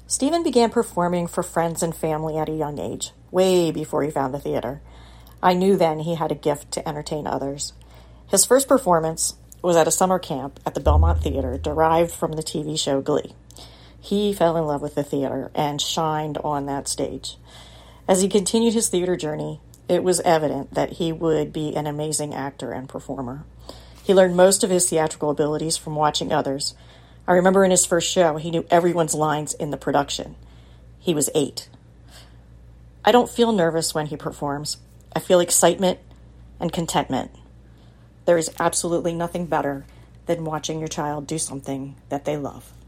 Stephen began performing for friends and family at a young age, way before he found the theater. I knew then he had a gift to entertain others. His first performance was at a summer camp at the Belmont Theater, derived from the TV show Glee. He fell in love with the theater and shined on that stage. As he continued his theater journey, it was evident that he would be an amazing actor and performer. He learned most of his theatrical abilities from watching others. I remember in his first show, he knew everyone's lines in the production. He was 8. I don't feel nervous when he performs. I feel excitement and contentment. There is absolutely nothing better than watching your child do something that they love.